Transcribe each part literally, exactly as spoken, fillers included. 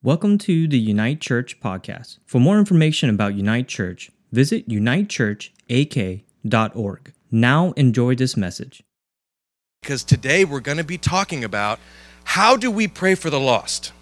Welcome to the Unite Church podcast. For more information about Unite Church, visit unite church a k dot org. Now enjoy this message. Because today we're going to be talking about how do we pray for the lost?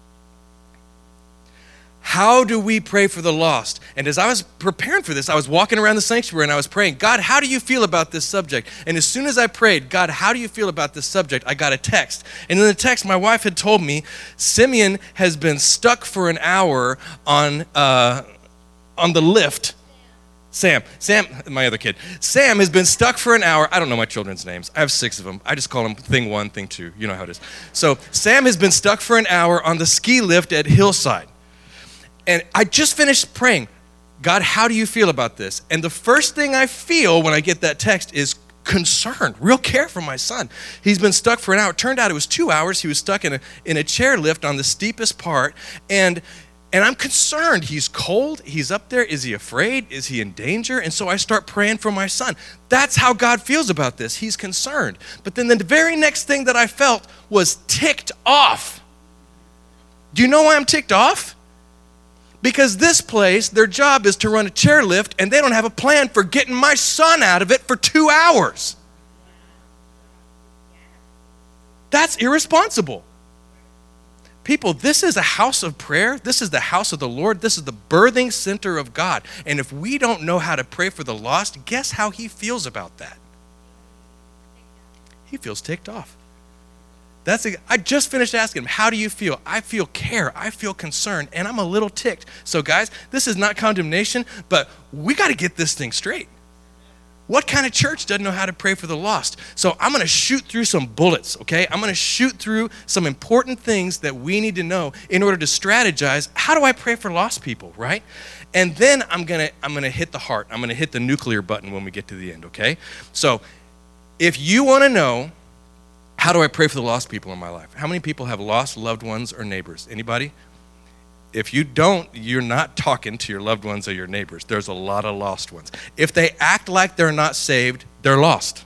How do we pray for the lost? And as I was preparing for this, I was walking around the sanctuary and I was praying, God, how do you feel about this subject? And as soon as I prayed, God, how do you feel about this subject? I got a text. And in the text, my wife had told me, Simeon has been stuck for an hour on uh, on the lift. Sam, Sam, my other kid. Sam has been stuck for an hour. I don't know my children's names. I have six of them. I just call them thing one, thing two. You know how it is. So Sam has been stuck for an hour on the ski lift at Hillside. And I just finished praying, God, how do you feel about this? And the first thing I feel when I get that text is concern, real care for my son. He's been stuck for an hour. It turned out it was two hours. He was stuck in a in a chairlift on the steepest part. And and I'm concerned. He's cold. He's up there. Is he afraid? Is he in danger? And so I start praying for my son. That's how God feels about this. He's concerned. But then the very next thing that I felt was ticked off. Do you know why I'm ticked off? Because this place, their job is to run a chairlift, and they don't have a plan for getting my son out of it for two hours. That's irresponsible. People, this is a house of prayer. This is the house of the Lord. This is the birthing center of God. And if we don't know how to pray for the lost, guess how he feels about that? He feels ticked off. That's a, I just finished asking him, how do you feel? I feel care. I feel concern, and I'm a little ticked. So guys, this is not condemnation, but we got to get this thing straight. What kind of church doesn't know how to pray for the lost? So I'm going to shoot through some bullets, okay? I'm going to shoot through some important things that we need to know in order to strategize, how do I pray for lost people, right? And then I'm going to I'm going to hit the heart. I'm going to hit the nuclear button when we get to the end, okay? So if you want to know, how do I pray for the lost people in my life? How many people have lost loved ones or neighbors? Anybody? If you don't, you're not talking to your loved ones or your neighbors. There's a lot of lost ones. If they act like they're not saved, they're lost.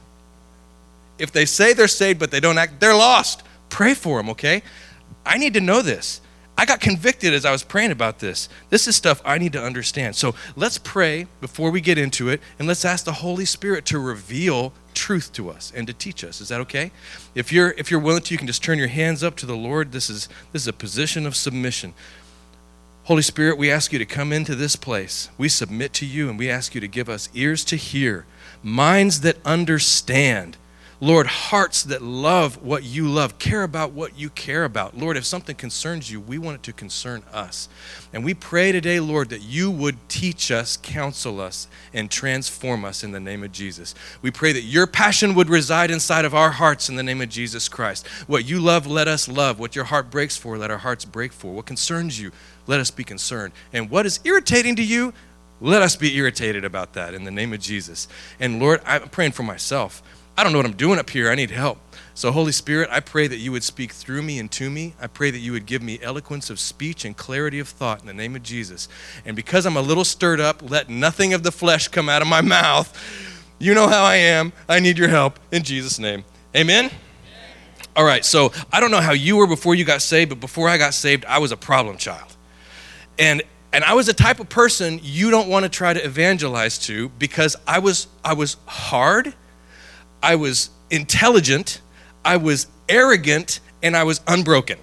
If they say they're saved but they don't act, they're lost. Pray for them, okay? I need to know this. I got convicted as I was praying about this. This is stuff I need to understand. So let's pray before we get into it, and let's ask the Holy Spirit to reveal truth to us and to teach us. Is that okay? If you're if you're willing to, you can just turn your hands up to the Lord. This is this is a position of submission. Holy Spirit, we ask you to come into this place. We submit to you, and we ask you to give us ears to hear, minds that understand. Lord, hearts that love what you love, care about what you care about. Lord, if something concerns you, we want it to concern us. And we pray today, Lord, that you would teach us, counsel us, and transform us in the name of Jesus. We pray that your passion would reside inside of our hearts in the name of Jesus Christ. What you love, let us love. What your heart breaks for, let our hearts break for. What concerns you, let us be concerned. And what is irritating to you, let us be irritated about that in the name of Jesus. And Lord, I'm praying for myself. I don't know what I'm doing up here. I need help. So Holy Spirit, I pray that you would speak through me and to me. I pray that you would give me eloquence of speech and clarity of thought in the name of Jesus. And because I'm a little stirred up, let nothing of the flesh come out of my mouth. You know how I am. I need your help in Jesus' name. Amen? All right, so I don't know how you were before you got saved, but before I got saved, I was a problem child. And and I was the type of person you don't want to try to evangelize to because I was I was hard, I was intelligent, I was arrogant, and I was unbroken.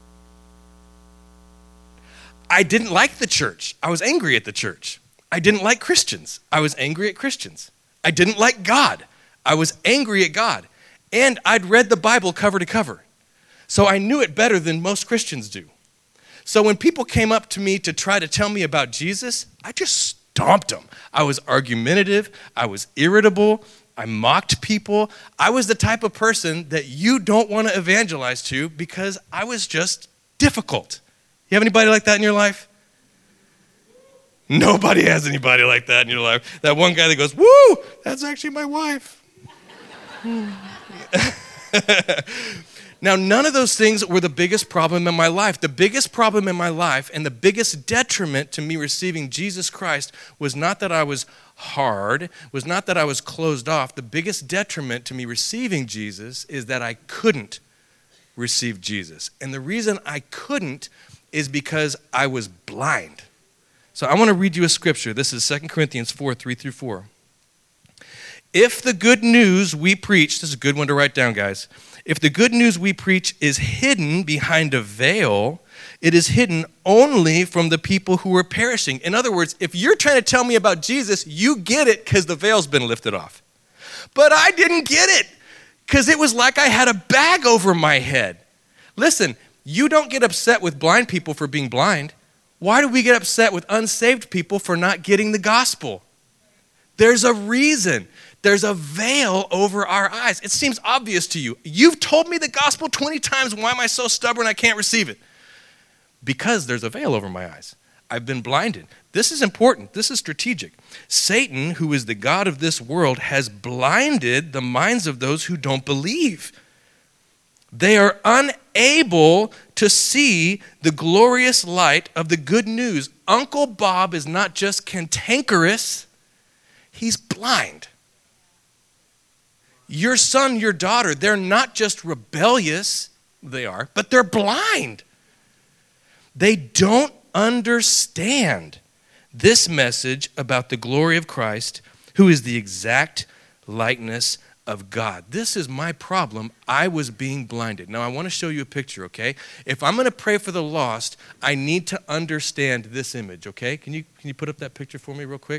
I didn't like the church. I was angry at the church. I didn't like Christians. I was angry at Christians. I didn't like God. I was angry at God. And I'd read the Bible cover to cover. So I knew it better than most Christians do. So when people came up to me to try to tell me about Jesus, I just stomped them. I was argumentative. I was irritable. I mocked people. I was the type of person that you don't want to evangelize to because I was just difficult. You have anybody like that in your life? Nobody has anybody like that in your life. That one guy that goes, woo, that's actually my wife. Now, none of those things were the biggest problem in my life. The biggest problem in my life and the biggest detriment to me receiving Jesus Christ was not that I was hard, was not that I was closed off. The biggest detriment to me receiving Jesus is that I couldn't receive Jesus. And the reason I couldn't is because I was blind. So I want to read you a scripture. This is Second Corinthians four, three through four. If the good news we preach, this is a good one to write down, guys. If the good news we preach is hidden behind a veil, it is hidden only from the people who are perishing. In other words, if you're trying to tell me about Jesus, you get it because the veil's been lifted off. But I didn't get it because it was like I had a bag over my head. Listen, you don't get upset with blind people for being blind. Why do we get upset with unsaved people for not getting the gospel? There's a reason. There's a veil over our eyes. It seems obvious to you. You've told me the gospel twenty times. Why am I so stubborn I can't receive it? Because there's a veil over my eyes. I've been blinded. This is important. This is strategic. Satan, who is the god of this world, has blinded the minds of those who don't believe. They are unable to see the glorious light of the good news. Uncle Bob is not just cantankerous, he's blind. Your son, your daughter, they're not just rebellious, they are, but they're blind. They don't understand this message about the glory of Christ, who is the exact likeness of God. This is my problem. I was being blinded. Now, I want to show you a picture, okay? If I'm going to pray for the lost, I need to understand this image, okay? Can you, can you put up that picture for me real quick?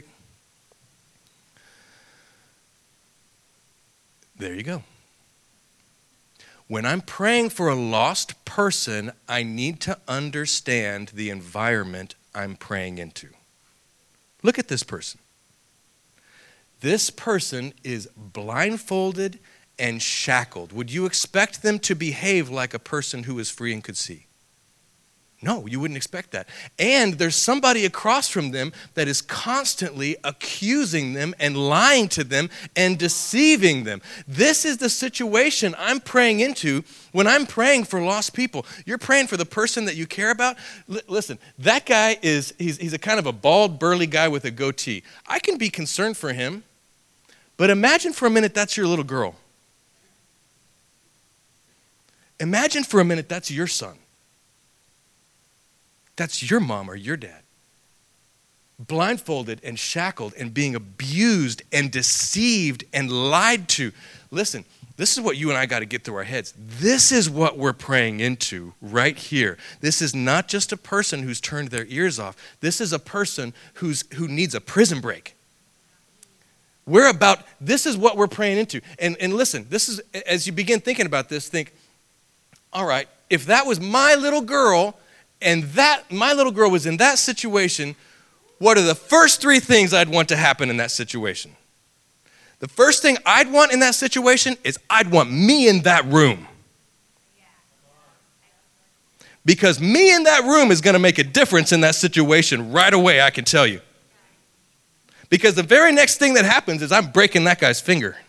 There you go. When I'm praying for a lost person, I need to understand the environment I'm praying into. Look at this person. This person is blindfolded and shackled. Would you expect them to behave like a person who is free and could see? No, you wouldn't expect that. And there's somebody across from them that is constantly accusing them and lying to them and deceiving them. This is the situation I'm praying into when I'm praying for lost people. You're praying for the person that you care about. L- listen, that guy is, he's, he's a kind of a bald, burly guy with a goatee. I can be concerned for him, but imagine for a minute that's your little girl. Imagine for a minute that's your son. That's your mom or your dad. Blindfolded and shackled and being abused and deceived and lied to. Listen, this is what you and I got to get through our heads. This is what we're praying into right here. This is not just a person who's turned their ears off. This is a person who's who needs a prison break. We're about, this is what we're praying into. And, and listen, this is, as you begin thinking about this, think, all right, if that was my little girl, and that my little girl was in that situation, what are the first three things I'd want to happen in that situation? The first thing I'd want in that situation is I'd want me in that room. Because me in that room is going to make a difference in that situation right away, I can tell you. Because the very next thing that happens is I'm breaking that guy's finger.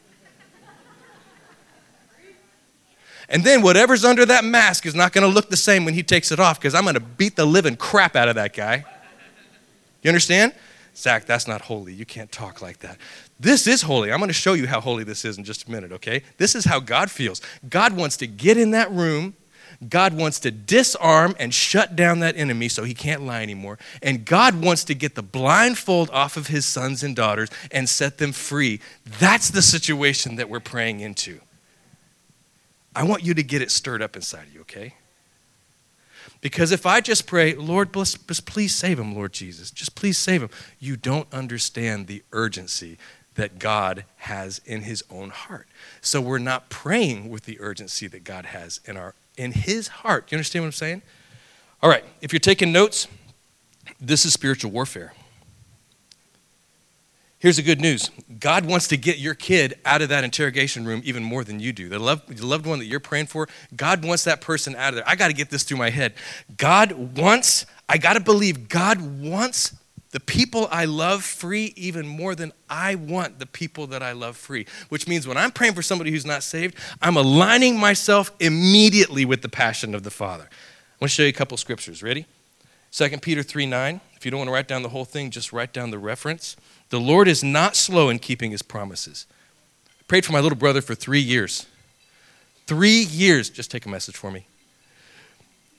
And then whatever's under that mask is not going to look the same when he takes it off because I'm going to beat the living crap out of that guy. You understand? Zach, that's not holy. You can't talk like that. This is holy. I'm going to show you how holy this is in just a minute, okay? This is how God feels. God wants to get in that room. God wants to disarm and shut down that enemy so he can't lie anymore. And God wants to get the blindfold off of his sons and daughters and set them free. That's the situation that we're praying into. I want you to get it stirred up inside of you, okay? Because if I just pray, Lord, bless, just please save him, Lord Jesus. Just please save him. You don't understand the urgency that God has in his own heart. So we're not praying with the urgency that God has in our in his heart. Do you understand what I'm saying? All right, if you're taking notes, this is spiritual warfare. Here's the good news. God wants to get your kid out of that interrogation room even more than you do. The loved, the loved one that you're praying for, God wants that person out of there. I got to get this through my head. God wants, I got to believe God wants the people I love free even more than I want the people that I love free. Which means when I'm praying for somebody who's not saved, I'm aligning myself immediately with the passion of the Father. I want to show you a couple scriptures. Ready? Second Peter three nine. If you don't want to write down the whole thing, just write down the reference. The Lord is not slow in keeping his promises. I prayed for my little brother for three years. Three years. Just take a message for me.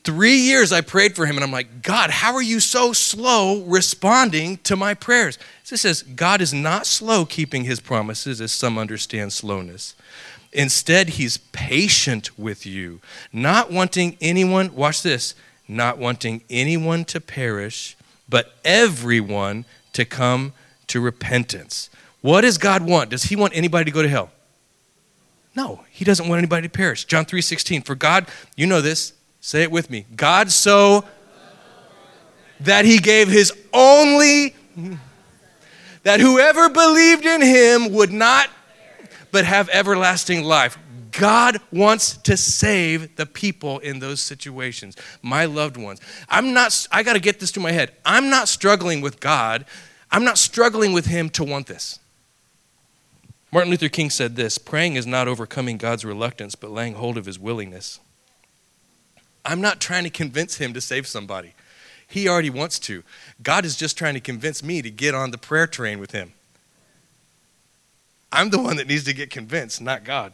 three years I prayed for him, and I'm like, God, how are you so slow responding to my prayers? So it says, God is not slow keeping his promises, as some understand slowness. Instead, he's patient with you, not wanting anyone, watch this, not wanting anyone to perish, but everyone to come to repentance. What does God want? Does he want anybody to go to hell? No, he doesn't want anybody to perish. John three sixteen, for God, you know this, say it with me. God so that he gave his only, that whoever believed in him would not, but have everlasting life. God wants to save the people in those situations, my loved ones. I'm not, I got to get this to my head. I'm not struggling with God. I'm not struggling with him to want this. Martin Luther King said this, praying is not overcoming God's reluctance, but laying hold of his willingness. I'm not trying to convince him to save somebody. He already wants to. God is just trying to convince me to get on the prayer train with him. I'm the one that needs to get convinced, not God.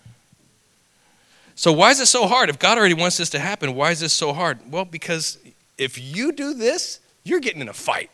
So why is it so hard? If God already wants this to happen, why is this so hard? Well, because if you do this, you're getting in a fight.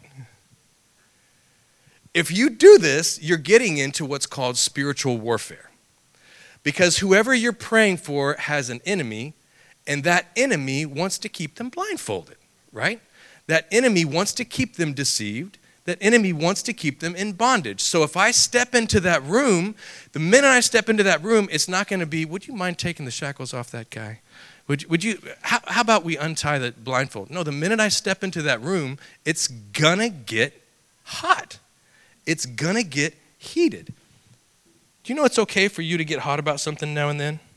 If you do this, you're getting into what's called spiritual warfare. Because whoever you're praying for has an enemy, and that enemy wants to keep them blindfolded, right? That enemy wants to keep them deceived. That enemy wants to keep them in bondage. So if I step into that room, the minute I step into that room, it's not going to be, would you mind taking the shackles off that guy? Would, would you, how, how about we untie the blindfold? No, the minute I step into that room, it's going to get hot. It's going to get heated. Do you know it's okay for you to get hot about something now and then?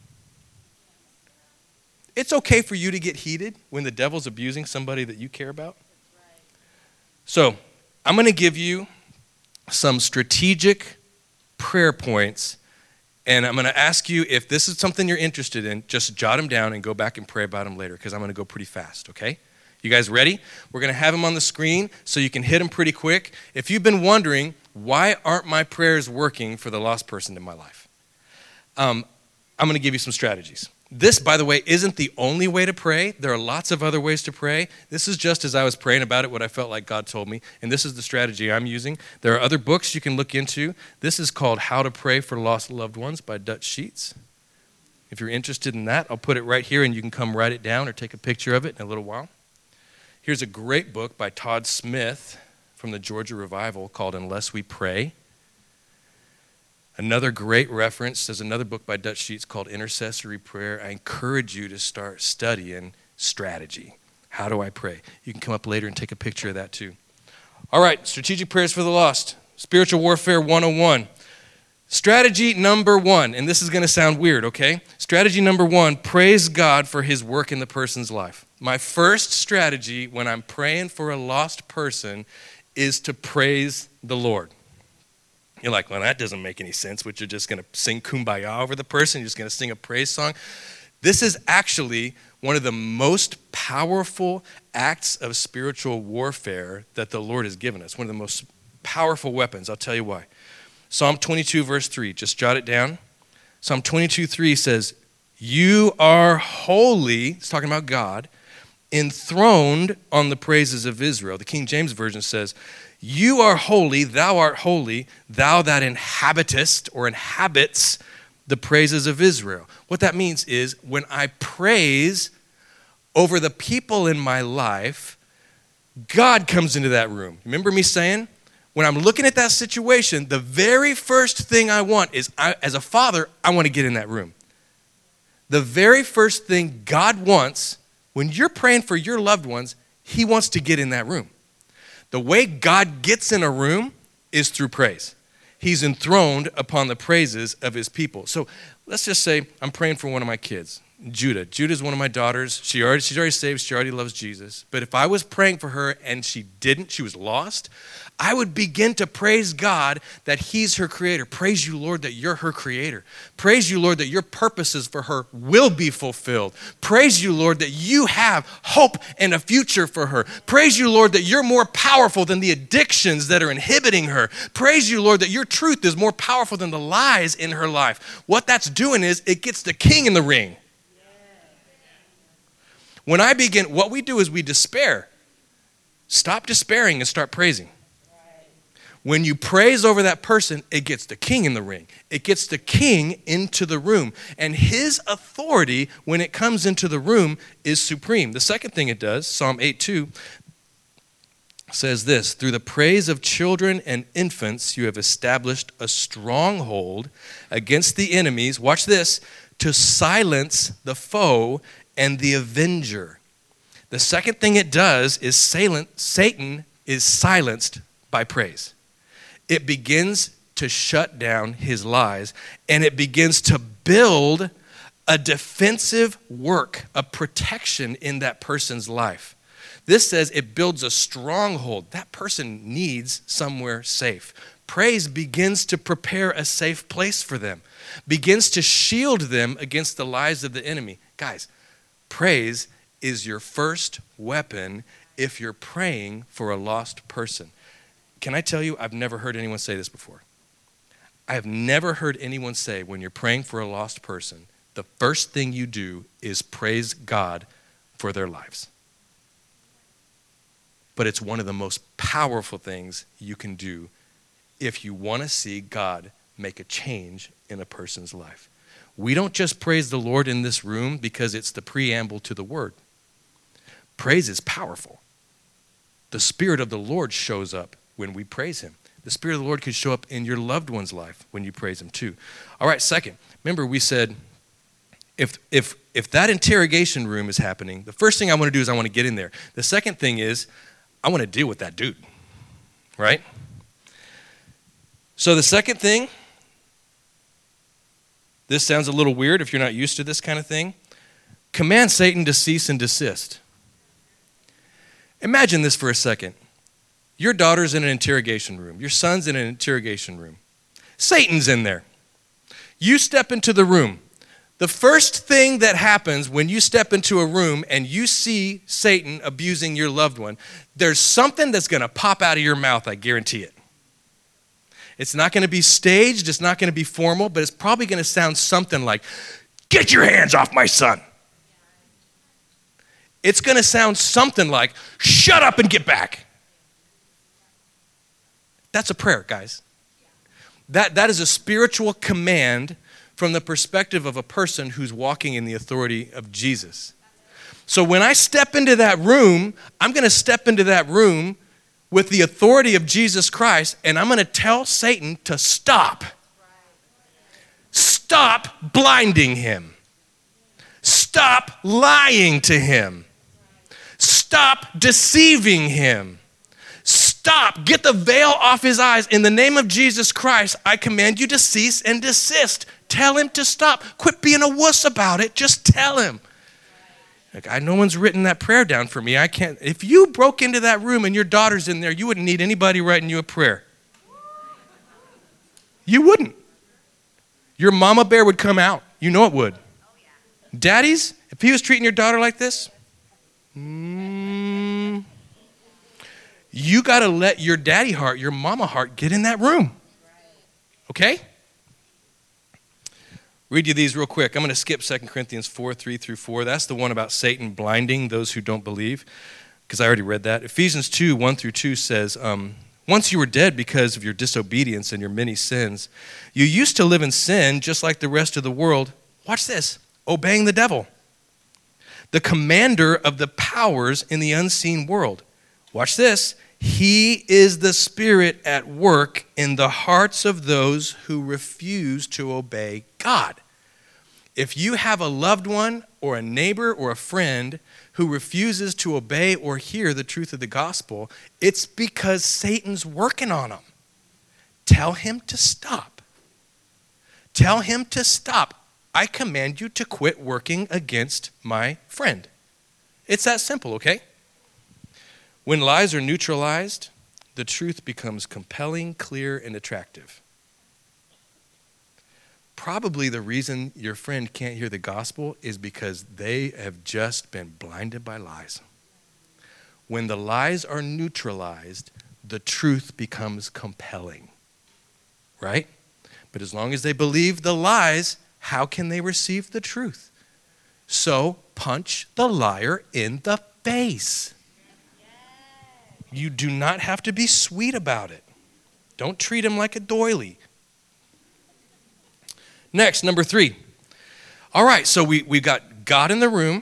It's okay for you to get heated when the devil's abusing somebody that you care about. So I'm going to give you some strategic prayer points, and I'm going to ask you if this is something you're interested in, just jot them down and go back and pray about them later, because I'm going to go pretty fast, okay? You guys ready? We're going to have them on the screen so you can hit them pretty quick. If you've been wondering, why aren't my prayers working for the lost person in my life? Um, I'm going to give you some strategies. This, by the way, isn't the only way to pray. There are lots of other ways to pray. This is just as I was praying about it, what I felt like God told me, and this is the strategy I'm using. There are other books you can look into. This is called How to Pray for Lost Loved Ones by Dutch Sheets. If you're interested in that, I'll put it right here, and you can come write it down or take a picture of it in a little while. Here's a great book by Todd Smith from the Georgia Revival called Unless We Pray. Another great reference, there's another book by Dutch Sheets called Intercessory Prayer. I encourage you to start studying strategy. How do I pray? You can come up later and take a picture of that too. All right, strategic prayers for the lost. Spiritual Warfare one oh one. Strategy number one, and this is going to sound weird, okay? Strategy number one, praise God for his work in the person's life. My first strategy when I'm praying for a lost person is to praise the Lord. You're like, well, that doesn't make any sense, but you're just going to sing Kumbaya over the person. You're just going to sing a praise song. This is actually one of the most powerful acts of spiritual warfare that the Lord has given us. One of the most powerful weapons. I'll tell you why. Psalm twenty-two, verse three. Just jot it down. Psalm twenty-two, three says, you are holy, it's talking about God, enthroned on the praises of Israel. The King James Version says, you are holy, thou art holy, thou that inhabitest or inhabits the praises of Israel. What that means is when I praise over the people in my life, God comes into that room. Remember me saying, when I'm looking at that situation, the very first thing I want is, I, as a father, I want to get in that room. The very first thing God wants, when you're praying for your loved ones, he wants to get in that room. The way God gets in a room is through praise. He's enthroned upon the praises of his people. So let's just say I'm praying for one of my kids, Judah. Judah's one of my daughters. She already, she's already saved. She already loves Jesus. But if I was praying for her and she didn't, she was lost, I would begin to praise God that he's her creator. Praise you, Lord, that you're her creator. Praise you, Lord, that your purposes for her will be fulfilled. Praise you, Lord, that you have hope and a future for her. Praise you, Lord, that you're more powerful than the addictions that are inhibiting her. Praise you, Lord, that your truth is more powerful than the lies in her life. What that's doing is it gets the king in the ring. When I begin, what we do is we despair. Stop despairing and start praising. When you praise over that person, it gets the king in the ring. It gets the king into the room. And his authority, when it comes into the room, is supreme. The second thing it does, Psalm eight two, says this: through the praise of children and infants, you have established a stronghold against the enemies. Watch this: to silence the foe and the avenger. The second thing it does is Satan is silenced by praise. It begins to shut down his lies, and it begins to build a defensive work, a protection in that person's life. This says it builds a stronghold. That person needs somewhere safe. Praise begins to prepare a safe place for them, begins to shield them against the lies of the enemy. Guys, praise is your first weapon if you're praying for a lost person. Can I tell you, I've never heard anyone say this before. I have never heard anyone say when you're praying for a lost person, the first thing you do is praise God for their lives. But it's one of the most powerful things you can do if you want to see God make a change in a person's life. We don't just praise the Lord in this room because it's the preamble to the word. Praise is powerful. The Spirit of the Lord shows up when we praise him. The Spirit of the Lord could show up in your loved one's life when you praise him too. All right, second, remember we said if if if that interrogation room is happening, the first thing I want to do is I want to get in there. The second thing is I want to deal with that dude, right? So the second thing, this sounds a little weird if you're not used to this kind of thing. Command Satan to cease and desist. Imagine this for a second. Your daughter's in an interrogation room. Your son's in an interrogation room. Satan's in there. You step into the room. The first thing that happens when you step into a room and you see Satan abusing your loved one, there's something that's going to pop out of your mouth, I guarantee it. It's not going to be staged. It's not going to be formal, but it's probably going to sound something like, "Get your hands off my son." It's going to sound something like, "Shut up and get back." That's a prayer, guys. That, that is a spiritual command from the perspective of a person who's walking in the authority of Jesus. So when I step into that room, I'm going to step into that room with the authority of Jesus Christ, and I'm going to tell Satan to stop. Stop blinding him. Stop lying to him. Stop deceiving him. Stop. Get the veil off his eyes. In the name of Jesus Christ, I command you to cease and desist. Tell him to stop. Quit being a wuss about it. Just tell him. Like, I, no one's written that prayer down for me. I can't. If you broke into that room and your daughter's in there, you wouldn't need anybody writing you a prayer. You wouldn't. Your mama bear would come out. You know it would. Daddies, if he was treating your daughter like this, mm, you got to let your daddy heart, your mama heart, get in that room. Okay? Read you these real quick. I'm going to skip Second Corinthians four, three through four. That's the one about Satan blinding those who don't believe, because I already read that. Ephesians two, one through two says, um, once you were dead because of your disobedience and your many sins, you used to live in sin just like the rest of the world. Watch this. Obeying the devil, the commander of the powers in the unseen world. Watch this. He is the spirit at work in the hearts of those who refuse to obey God. If you have a loved one or a neighbor or a friend who refuses to obey or hear the truth of the gospel, it's because Satan's working on them. Tell him to stop. Tell him to stop. I command you to quit working against my friend. It's that simple, okay? When lies are neutralized, the truth becomes compelling, clear, and attractive. Probably the reason your friend can't hear the gospel is because they have just been blinded by lies. When the lies are neutralized, the truth becomes compelling, right? But as long as they believe the lies, how can they receive the truth? So punch the liar in the face. You do not have to be sweet about it. Don't treat him like a doily. Next, number three. All right, so we, we've got God in the room.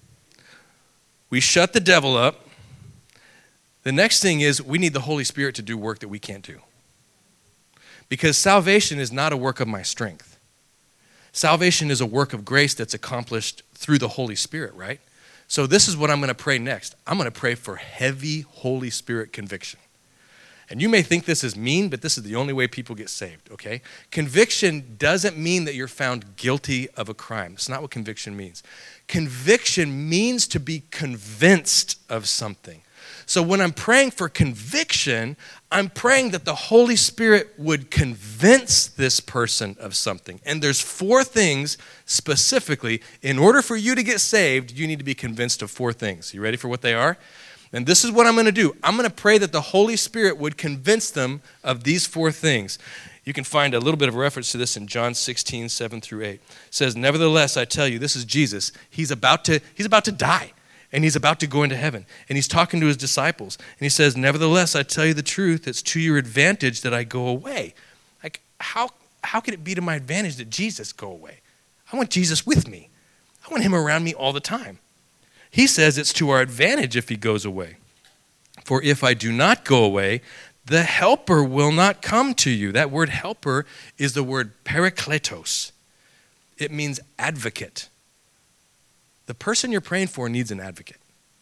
We shut the devil up. The next thing is we need the Holy Spirit to do work that we can't do. Because salvation is not a work of my strength. Salvation is a work of grace that's accomplished through the Holy Spirit, right? So this is what I'm going to pray next. I'm going to pray for heavy Holy Spirit conviction. And you may think this is mean, but this is the only way people get saved, okay? Conviction doesn't mean that you're found guilty of a crime. That's not what conviction means. Conviction means to be convinced of something. So when I'm praying for conviction, I'm praying that the Holy Spirit would convince this person of something. And there's four things specifically. In order for you to get saved, you need to be convinced of four things. You ready for what they are? And this is what I'm going to do. I'm going to pray that the Holy Spirit would convince them of these four things. You can find a little bit of reference to this in John sixteen, seven through eight. It says, nevertheless, I tell you, this is Jesus. He's about to, he's about to die. And he's about to go into heaven. And he's talking to his disciples. And he says, nevertheless, I tell you the truth. It's to your advantage that I go away. Like, how, how could it be to my advantage that Jesus go away? I want Jesus with me. I want him around me all the time. He says it's to our advantage if he goes away. For if I do not go away, the helper will not come to you. That word helper is the word parakletos. It means advocate. The person you're praying for needs an advocate.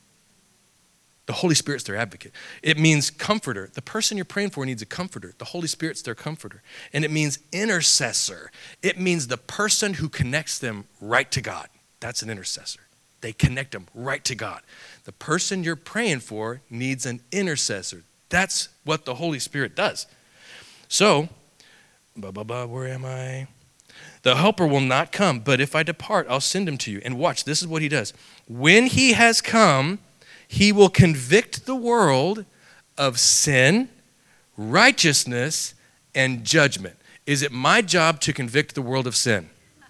The Holy Spirit's their advocate. It means comforter. The person you're praying for needs a comforter. The Holy Spirit's their comforter. And it means intercessor. It means the person who connects them right to God. That's an intercessor. They connect them right to God. The person you're praying for needs an intercessor. That's what the Holy Spirit does. So, blah, blah, blah, where am I? The helper will not come, but if I depart, I'll send him to you. And watch, this is what he does. When he has come, he will convict the world of sin, righteousness, and judgment. Is it my job to convict the world of sin?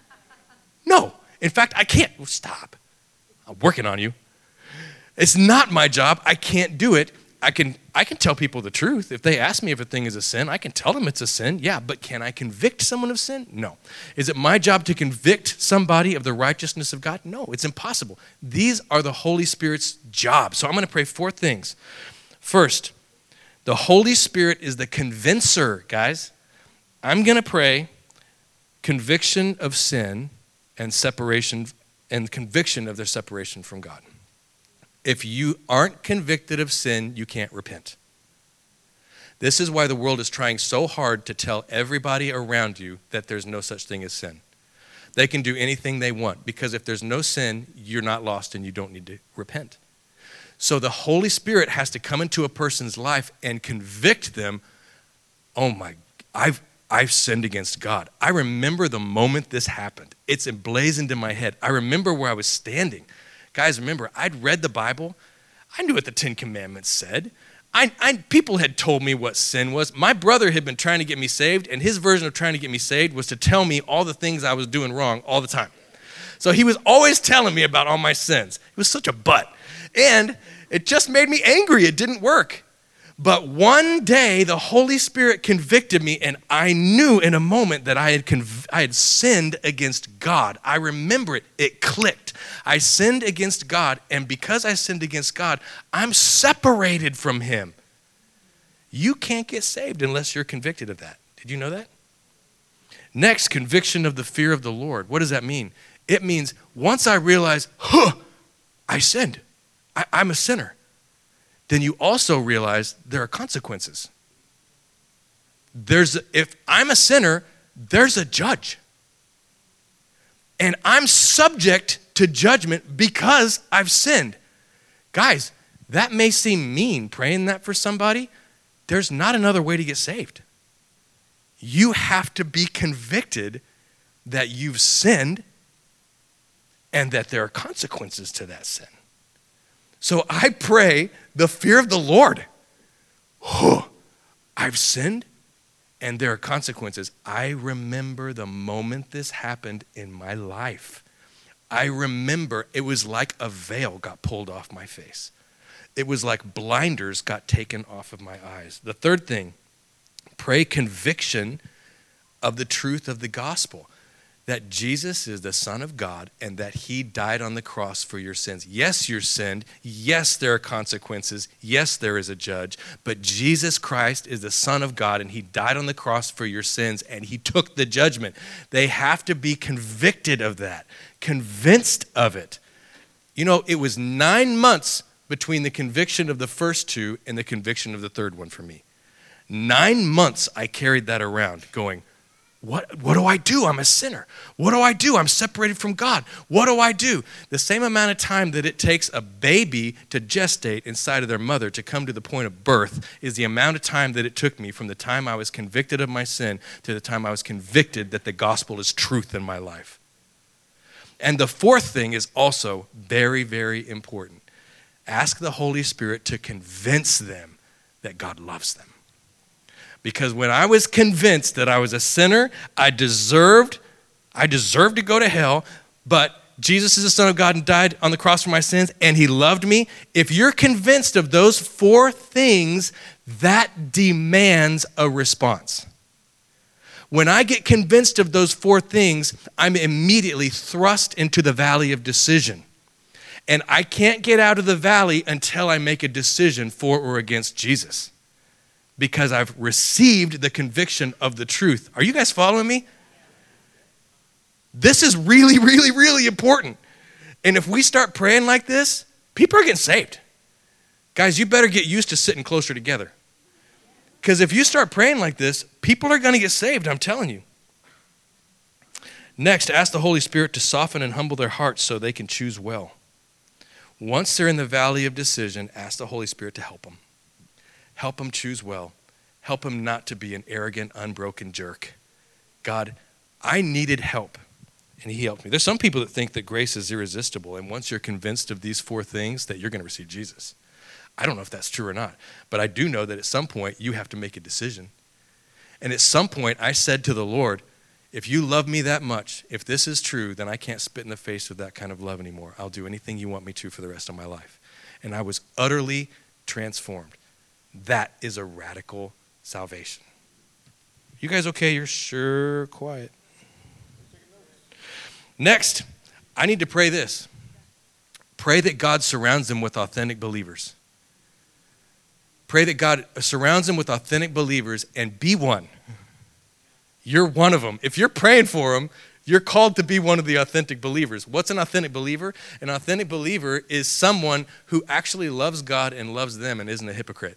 No. In fact, I can't. Well, stop. I'm working on you. It's not my job. I can't do it. I can I can tell people the truth. If they ask me if a thing is a sin, I can tell them it's a sin. Yeah, but can I convict someone of sin? No. Is it my job to convict somebody of the righteousness of God? No, it's impossible. These are the Holy Spirit's job. So I'm going to pray four things. First, the Holy Spirit is the convincer, guys. I'm going to pray conviction of sin and separation and conviction of their separation from God. If you aren't convicted of sin, you can't repent. This is why the world is trying so hard to tell everybody around you that there's no such thing as sin. They can do anything they want because if there's no sin, you're not lost and you don't need to repent. So the Holy Spirit has to come into a person's life and convict them. Oh my, I've I've sinned against God. I remember the moment this happened. It's emblazoned in my head. I remember where I was standing. Guys, remember, I'd read the Bible. I knew what the Ten Commandments said. I, I, people had told me what sin was. My brother had been trying to get me saved, and his version of trying to get me saved was to tell me all the things I was doing wrong all the time. So he was always telling me about all my sins. He was such a butt. And it just made me angry. It didn't work. But one day, the Holy Spirit convicted me, and I knew in a moment that I had conv- I had sinned against God. I remember it. It clicked. I sinned against God, and because I sinned against God, I'm separated from him. You can't get saved unless you're convicted of that. Did you know that? Next, conviction of the fear of the Lord. What does that mean? It means once I realize, huh, I sinned. I, I'm a sinner. Then you also realize there are consequences. There's, if I'm a sinner, there's a judge. And I'm subject to judgment because I've sinned. Guys, that may seem mean, praying that for somebody. There's not another way to get saved. You have to be convicted that you've sinned and that there are consequences to that sin. So I pray the fear of the Lord. Oh, I've sinned and there are consequences. I remember the moment this happened in my life. I remember it was like a veil got pulled off my face. It was like blinders got taken off of my eyes. The third thing, pray conviction of the truth of the gospel, that Jesus is the Son of God and that he died on the cross for your sins. Yes, you're sinned. Yes, there are consequences. Yes, there is a judge. But Jesus Christ is the Son of God and he died on the cross for your sins and he took the judgment. They have to be convicted of that, convinced of it. You know, it was nine months between the conviction of the first two and the conviction of the third one for me. Nine months I carried that around going, What, what do I do? I'm a sinner. What do I do? I'm separated from God. What do I do? The same amount of time that it takes a baby to gestate inside of their mother to come to the point of birth is the amount of time that it took me from the time I was convicted of my sin to the time I was convicted that the gospel is truth in my life. And the fourth thing is also very, very important. Ask the Holy Spirit to convince them that God loves them. Because when I was convinced that I was a sinner, I deserved, I deserved to go to hell, but Jesus is the Son of God and died on the cross for my sins, and he loved me. If you're convinced of those four things, that demands a response. When I get convinced of those four things, I'm immediately thrust into the valley of decision. And I can't get out of the valley until I make a decision for or against Jesus. Because I've received the conviction of the truth. Are you guys following me? This is really, really, really important. And if we start praying like this, people are getting saved. Guys, you better get used to sitting closer together. Because if you start praying like this, people are going to get saved, I'm telling you. Next, ask the Holy Spirit to soften and humble their hearts so they can choose well. Once they're in the valley of decision, ask the Holy Spirit to help them. Help them choose well. Help them not to be an arrogant, unbroken jerk. God, I needed help, and he helped me. There's some people that think that grace is irresistible, and once you're convinced of these four things, that you're going to receive Jesus. I don't know if that's true or not, but I do know that at some point you have to make a decision. And at some point I said to the Lord, if you love me that much, if this is true, then I can't spit in the face of that kind of love anymore. I'll do anything you want me to for the rest of my life. And I was utterly transformed. That is a radical salvation. You guys okay? You're sure quiet. Next, I need to pray this. Pray that God surrounds them with authentic believers. Pray that God surrounds them with authentic believers and be one. You're one of them. If you're praying for them, you're called to be one of the authentic believers. What's an authentic believer? An authentic believer is someone who actually loves God and loves them and isn't a hypocrite.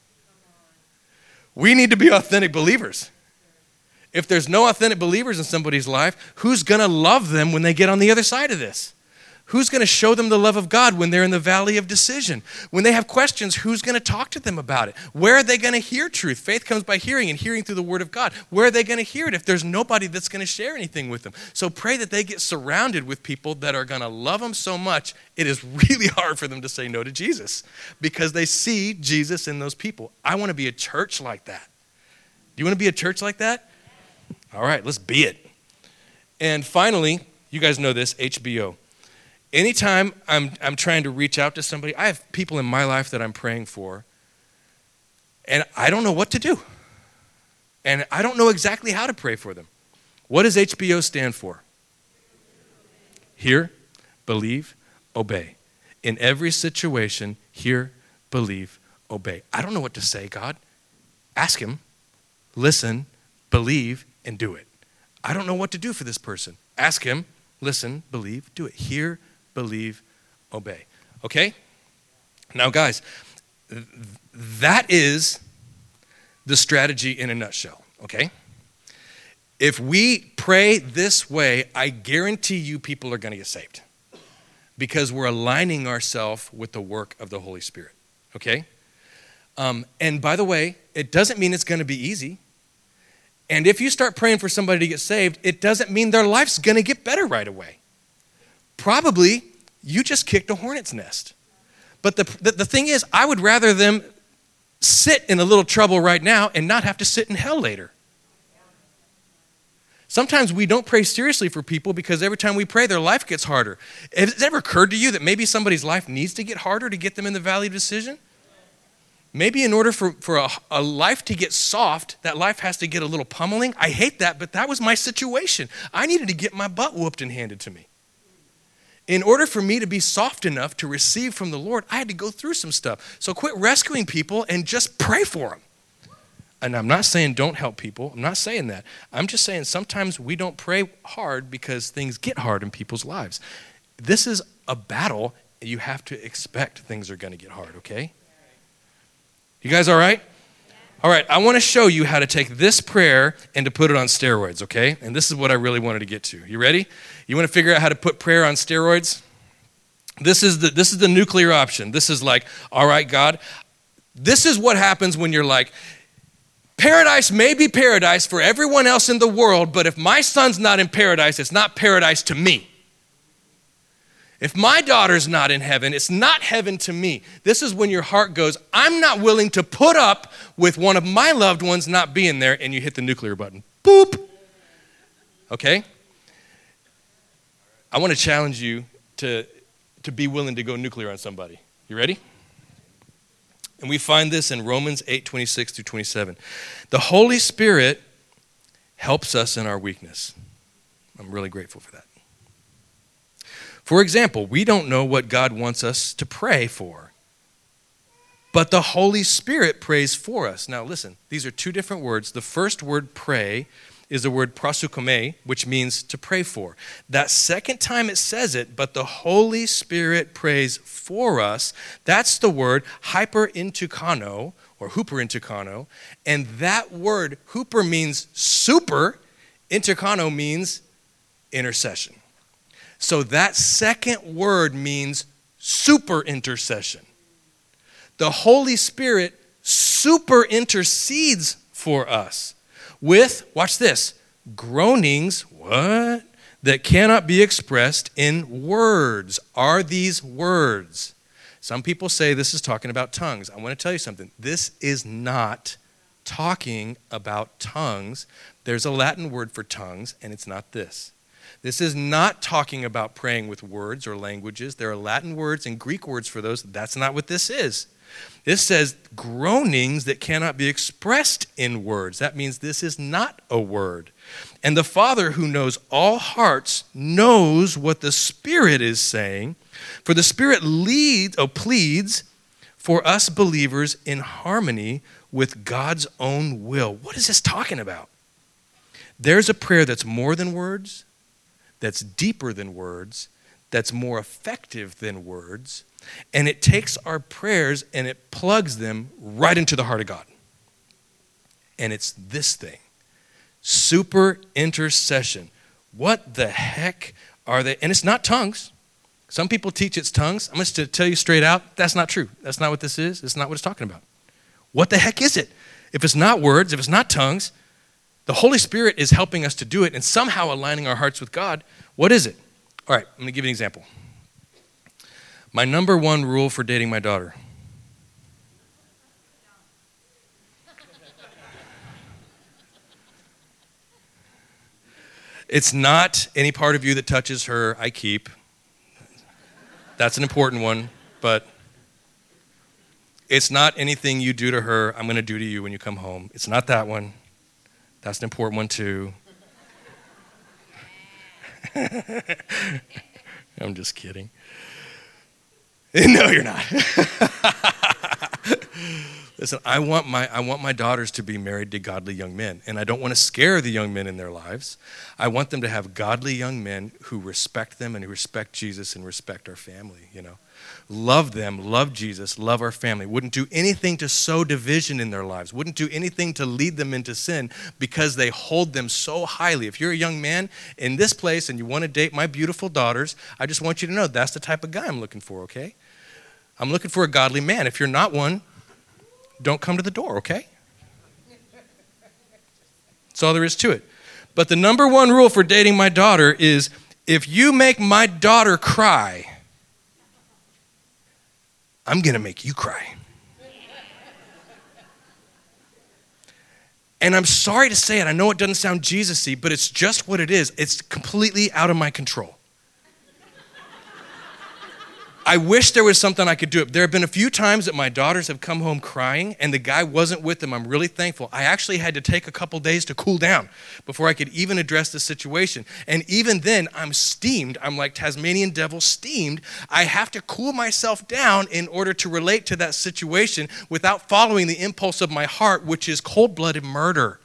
We need to be authentic believers. If there's no authentic believers in somebody's life, who's going to love them when they get on the other side of this? Who's going to show them the love of God when they're in the valley of decision? When they have questions, who's going to talk to them about it? Where are they going to hear truth? Faith comes by hearing, and hearing through the word of God. Where are they going to hear it if there's nobody that's going to share anything with them? So pray that they get surrounded with people that are going to love them so much, it is really hard for them to say no to Jesus because they see Jesus in those people. I want to be a church like that. Do you want to be a church like that? All right, let's be it. And finally, you guys know this, H B O. Anytime I'm I'm trying to reach out to somebody, I have people in my life that I'm praying for, and I don't know what to do. And I don't know exactly how to pray for them. What does H B O stand for? Hear, believe, obey. In every situation, hear, believe, obey. I don't know what to say, God. Ask him, listen, believe, and do it. I don't know what to do for this person. Ask him, listen, believe, do it. Hear, believe, obey. Okay? Now, guys, th- that is the strategy in a nutshell, okay? If we pray this way, I guarantee you people are going to get saved because we're aligning ourselves with the work of the Holy Spirit, okay? Um, and by the way, it doesn't mean it's going to be easy. And if you start praying for somebody to get saved, it doesn't mean their life's going to get better right away. Probably you just kicked a hornet's nest. But the, the the thing is, I would rather them sit in a little trouble right now and not have to sit in hell later. Sometimes we don't pray seriously for people because every time we pray, their life gets harder. Has it ever occurred to you that maybe somebody's life needs to get harder to get them in the valley of decision? Maybe in order for, for a, a life to get soft, that life has to get a little pummeling. I hate that, but that was my situation. I needed to get my butt whooped and handed to me. In order for me to be soft enough to receive from the Lord, I had to go through some stuff. So quit rescuing people and just pray for them. And I'm not saying don't help people. I'm not saying that. I'm just saying sometimes we don't pray hard because things get hard in people's lives. This is a battle. You have to expect things are going to get hard, okay? You guys all right? All right, I want to show you how to take this prayer and to put it on steroids, okay? And this is what I really wanted to get to. You ready? You want to figure out how to put prayer on steroids? This is the this is the nuclear option. This is like, all right, God, this is what happens when you're like, paradise may be paradise for everyone else in the world, but if my son's not in paradise, it's not paradise to me. If my daughter's not in heaven, it's not heaven to me. This is when your heart goes, I'm not willing to put up with one of my loved ones not being there, and you hit the nuclear button. Boop. Okay? I want to challenge you to, to be willing to go nuclear on somebody. You ready? And we find this in Romans eight, twenty-six through twenty-seven. The Holy Spirit helps us in our weakness. I'm really grateful for that. For example, we don't know what God wants us to pray for, but the Holy Spirit prays for us. Now listen, these are two different words. The first word, pray, is the word prosukome, which means to pray for. That second time it says it, but the Holy Spirit prays for us, that's the word hyperintukano, or huperintukano, and that word, huper means super, intukano means intercession. So that second word means super intercession. The Holy Spirit super intercedes for us with, watch this, groanings, what? That cannot be expressed in words. Are these words? Some people say this is talking about tongues. I want to tell you something. This is not talking about tongues. There's a Latin word for tongues, and it's not this. This is not talking about praying with words or languages. There are Latin words and Greek words for those. That's not what this is. This says groanings that cannot be expressed in words. That means this is not a word. And the Father who knows all hearts knows what the Spirit is saying. For the Spirit leads, oh, pleads for us believers in harmony with God's own will. What is this talking about? There's a prayer that's more than words, that's deeper than words, that's more effective than words, and it takes our prayers and it plugs them right into the heart of God. And it's this thing, super intercession. What the heck are they? And it's not tongues. Some people teach it's tongues. I'm just to tell you straight out, that's not true. That's not what this is. It's not what it's talking about. What the heck is it? If it's not words, if it's not tongues, the Holy Spirit is helping us to do it and somehow aligning our hearts with God. What is it? All right, I'm going to give you an example. My number one rule for dating my daughter. It's not any part of you that touches her, I keep. That's an important one, but it's not anything you do to her, I'm going to do to you when you come home. It's not that one. That's an important one too. I'm just kidding. No, you're not. Listen, I want my I want my daughters to be married to godly young men, and I don't want to scare the young men in their lives. I want them to have godly young men who respect them and who respect Jesus and respect our family, you know. Love them, love Jesus, love our family. Wouldn't do anything to sow division in their lives. Wouldn't do anything to lead them into sin because they hold them so highly. If you're a young man in this place and you want to date my beautiful daughters, I just want you to know that's the type of guy I'm looking for, okay? I'm looking for a godly man. If you're not one, don't come to the door, okay? That's all there is to it. But the number one rule for dating my daughter is if you make my daughter cry, I'm going to make you cry. And I'm sorry to say it. I know it doesn't sound Jesus-y, but it's just what it is. It's completely out of my control. I wish there was something I could do. There have been a few times that my daughters have come home crying and the guy wasn't with them. I'm really thankful. I actually had to take a couple days to cool down before I could even address the situation. And even then, I'm steamed. I'm like Tasmanian devil steamed. I have to cool myself down in order to relate to that situation without following the impulse of my heart, which is cold-blooded murder.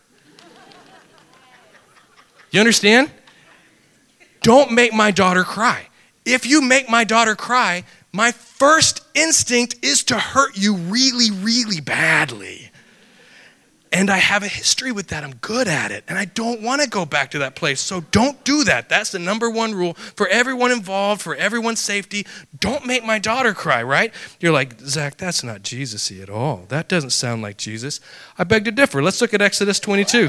You understand? Don't make my daughter cry. If you make my daughter cry, my first instinct is to hurt you really, really badly. And I have a history with that. I'm good at it. And I don't want to go back to that place. So don't do that. That's the number one rule for everyone involved, for everyone's safety. Don't make my daughter cry, right? You're like, Zach, that's not Jesus-y at all. That doesn't sound like Jesus. I beg to differ. Let's look at Exodus twenty-two.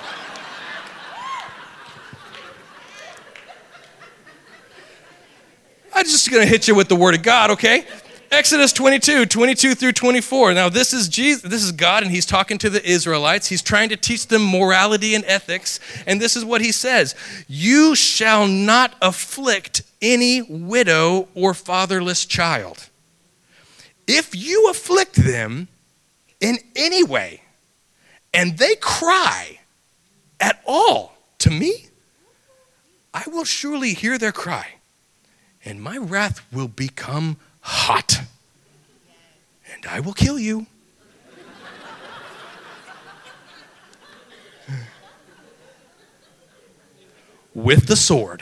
I'm just going to hit you with the word of God, okay? Exodus twenty-two, twenty-two through twenty-four. Now, this is Jesus, this is God, and he's talking to the Israelites. He's trying to teach them morality and ethics, and this is what he says. You shall not afflict any widow or fatherless child. If you afflict them in any way, and they cry at all to me, I will surely hear their cry. And my wrath will become hot, and I will kill you. With the sword.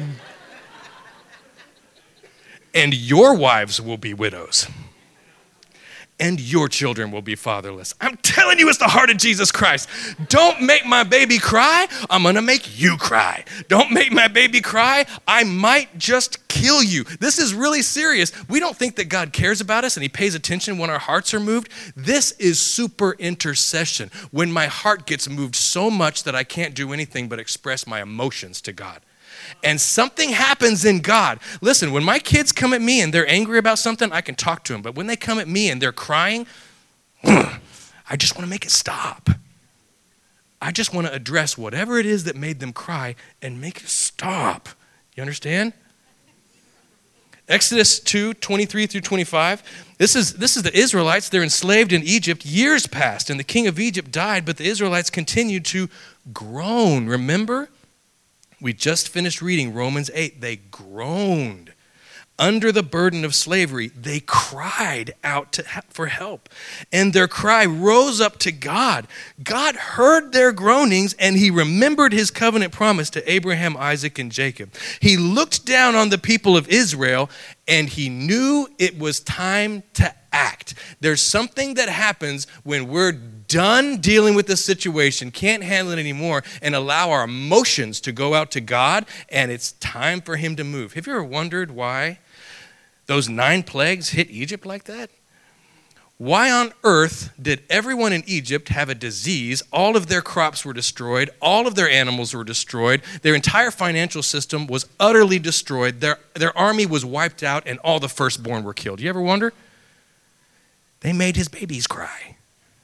And your wives will be widows. And your children will be fatherless. I'm telling you, it's the heart of Jesus Christ. Don't make my baby cry. I'm going to make you cry. Don't make my baby cry. I might just kill you. This is really serious. We don't think that God cares about us and he pays attention when our hearts are moved. This is super intercession. When my heart gets moved so much that I can't do anything but express my emotions to God. And something happens in God. Listen, when my kids come at me and they're angry about something, I can talk to them. But when they come at me and they're crying, I just want to make it stop. I just want to address whatever it is that made them cry and make it stop. You understand? Exodus two, twenty-three through twenty-five. This is, this is the Israelites. They're enslaved in Egypt. Years passed, and the king of Egypt died, but the Israelites continued to groan. Remember? We just finished reading Romans eight. They groaned. Under the burden of slavery, they cried out to, for help. And their cry rose up to God. God heard their groanings, and he remembered his covenant promise to Abraham, Isaac, and Jacob. He looked down on the people of Israel, and he knew it was time to act. There's something that happens when we're done dealing with the situation, can't handle it anymore, and allow our emotions to go out to God, and it's time for him to move. Have you ever wondered why those nine plagues hit Egypt like that? Why on earth did everyone in Egypt have a disease? All of their crops were destroyed. All of their animals were destroyed. Their entire financial system was utterly destroyed. Their, their army was wiped out, and all the firstborn were killed. You ever wonder? They made his babies cry.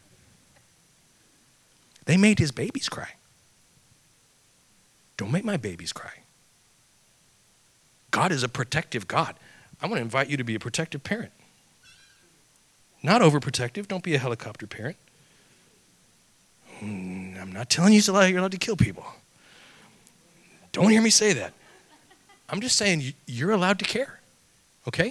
They made his babies cry. Don't make my babies cry. God is a protective God. I want to invite you to be a protective parent. Not overprotective. Don't be a helicopter parent. I'm not telling you you're allowed to kill people. Don't hear me say that. I'm just saying you're allowed to care. Okay?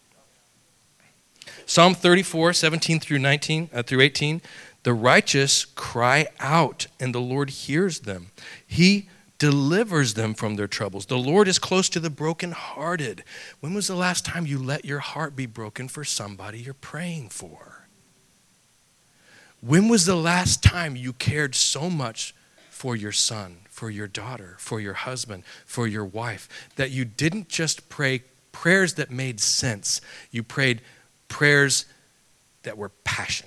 Psalm thirty-four, seventeen through nineteen, uh, through eighteen. The righteous cry out, and the Lord hears them. He delivers them from their troubles. The Lord is close to the brokenhearted. When was the last time you let your heart be broken for somebody you're praying for? When was the last time you cared so much for your son, for your daughter, for your husband, for your wife, that you didn't just pray prayers that made sense, you prayed prayers that were passion?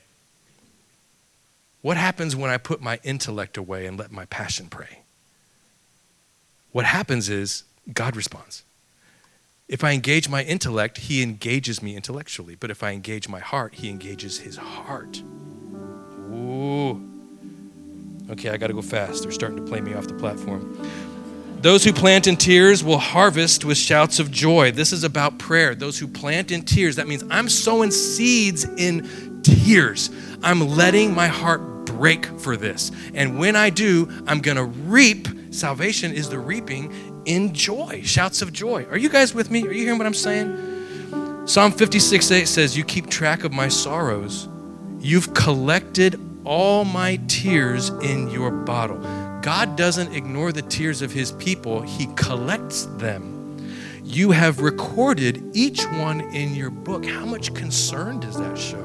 What happens when I put my intellect away and let my passion pray? What happens is God responds. If I engage my intellect, he engages me intellectually. But if I engage my heart, he engages his heart. Ooh. Okay, I got to go fast. They're starting to play me off the platform. Those who plant in tears will harvest with shouts of joy. This is about prayer. Those who plant in tears, that means I'm sowing seeds in tears. I'm letting my heart break for this. And when I do, I'm going to reap. Salvation is the reaping in joy, shouts of joy. Are you guys with me? Are you hearing what I'm saying? Psalm fifty-six eight says, you keep track of my sorrows. You've collected all my tears in your bottle. God doesn't ignore the tears of his people. He collects them. You have recorded each one in your book. How much concern does that show?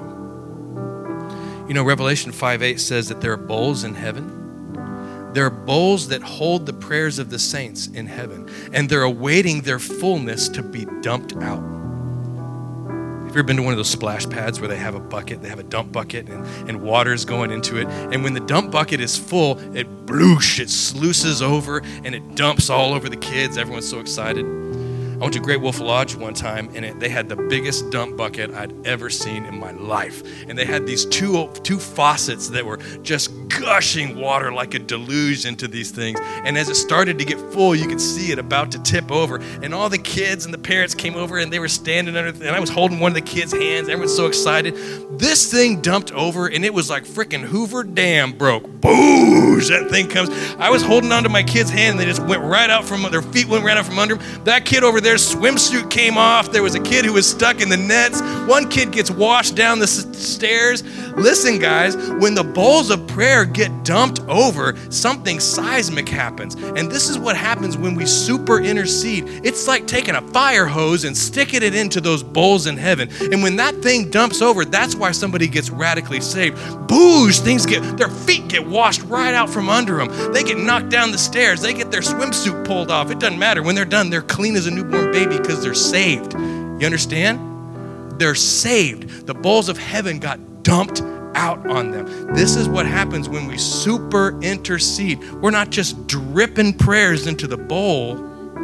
You know, Revelation five eight says that there are bowls in heaven. There are bowls that hold the prayers of the saints in heaven, and they're awaiting their fullness to be dumped out. Have you ever been to one of those splash pads where they have a bucket, they have a dump bucket, and, and water's going into it, and when the dump bucket is full, it bloosh, it sluices over, and it dumps all over the kids. Everyone's so excited. I went to Great Wolf Lodge one time, and it, they had the biggest dump bucket I'd ever seen in my life. And they had these two, two faucets that were just gushing water like a deluge into these things. And as it started to get full, you could see it about to tip over. And all the kids and the parents came over, and they were standing under, and I was holding one of the kids' hands. Everyone's so excited. This thing dumped over, and it was like freaking Hoover Dam broke. Boosh! That thing comes. I was holding onto my kid's hand, and they just went right out from, their feet went right out from under them. That kid over there, swimsuit came off. There was a kid who was stuck in the nets. One kid gets washed down the s- stairs. Listen, guys, when the bowls of prayer get dumped over, something seismic happens. And this is what happens when we super intercede. It's like taking a fire hose and sticking it into those bowls in heaven. And when that thing dumps over, that's why somebody gets radically saved. Boosh, things get, their feet get washed right out from under them. They get knocked down the stairs. They get their swimsuit pulled off. It doesn't matter. When they're done, they're clean as a newborn baby because they're saved. You understand? They're saved. The bowls of heaven got dumped out on them. This is what happens when we super intercede. We're not just dripping prayers into the bowl.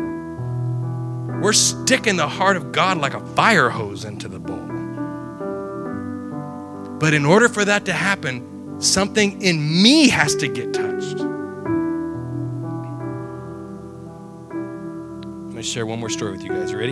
We're sticking the heart of God like a fire hose into the bowl. But in order for that to happen, something in me has to get touched. I'm going to share one more story with you guys. You ready?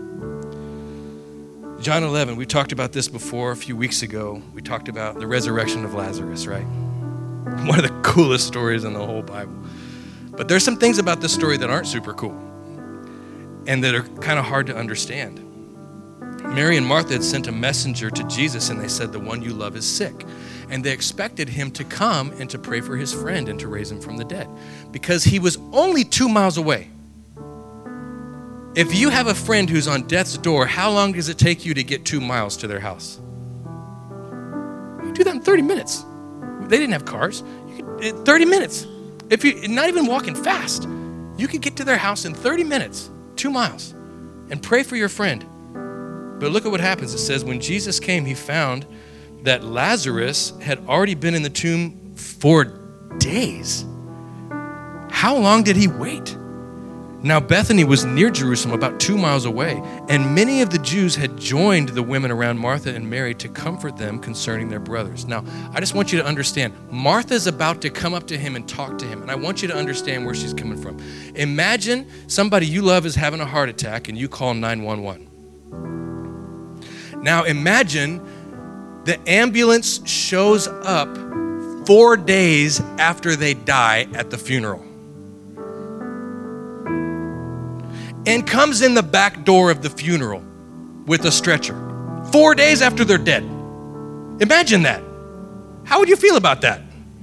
John eleven, we talked about this before a few weeks ago. We talked about the resurrection of Lazarus, right? One of the coolest stories in the whole Bible. But there's some things about this story that aren't super cool and that are kind of hard to understand. Mary and Martha had sent a messenger to Jesus, and they said, the one you love is sick. And they expected him to come and to pray for his friend and to raise him from the dead because he was only two miles away. If you have a friend who's on death's door, how long does it take you to get two miles to their house? You do that in thirty minutes. They didn't have cars. You could, thirty minutes. If you're not even walking fast, you could get to their house in thirty minutes, two miles, and pray for your friend. But look at what happens. It says, when Jesus came, he found that Lazarus had already been in the tomb for days. How long did he wait? Now Bethany was near Jerusalem, about two miles away, and many of the Jews had joined the women around Martha and Mary to comfort them concerning their brothers. Now, I just want you to understand, Martha's about to come up to him and talk to him, and I want you to understand where she's coming from. Imagine somebody you love is having a heart attack, and you call nine one one. Now imagine the ambulance shows up four days after they die at the funeral and comes in the back door of the funeral with a stretcher. Four days after they're dead. Imagine that. How would you feel about that?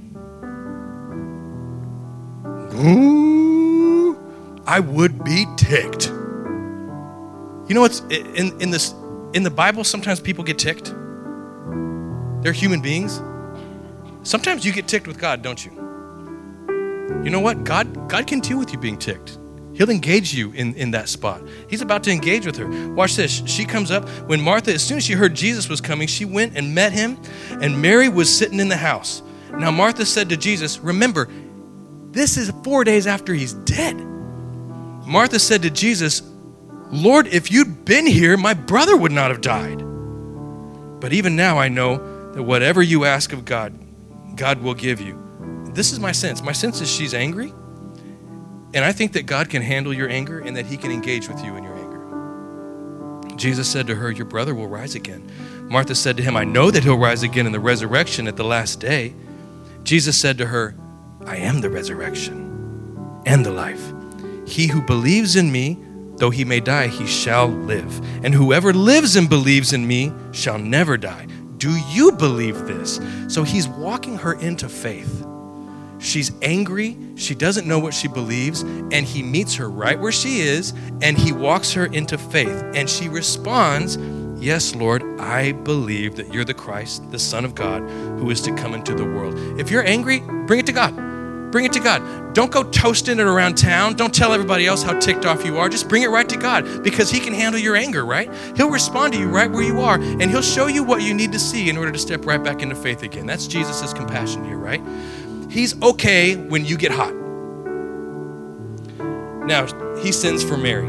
Ooh, I would be ticked. You know what's in, in this in the Bible, sometimes people get ticked. They're human beings. Sometimes you get ticked with God, don't you? You know what? God, God can deal with you being ticked. He'll engage you in, in that spot. He's about to engage with her. Watch this. She comes up. When Martha, as soon as she heard Jesus was coming, she went and met him, and Mary was sitting in the house. Now Martha said to Jesus, remember, this is four days after he's dead. Martha said to Jesus, Lord, if you'd been here, my brother would not have died. But even now I know that whatever you ask of God, God will give you. this is my sense. My sense is she's angry. And I think that God can handle your anger and that he can engage with you in your anger. Jesus said to her, your brother will rise again. Martha said to him, I know that he'll rise again in the resurrection at the last day. Jesus said to her, I am the resurrection and the life. He who believes in me, though he may die, he shall live. And whoever lives and believes in me shall never die. Do you believe this? So he's walking her into faith. She's angry. She doesn't know what she believes. And he meets her right where she is. And he walks her into faith. And she responds, yes, Lord, I believe that you're the Christ, the Son of God, who is to come into the world. If you're angry, bring it to God. Bring it to God. Don't go toasting it around town. Don't tell everybody else how ticked off you are. Just bring it right to God, because he can handle your anger, right? He'll respond to you right where you are, and he'll show you what you need to see in order to step right back into faith again. That's Jesus' compassion here, right? He's okay when you get hot. Now, he sends for Mary.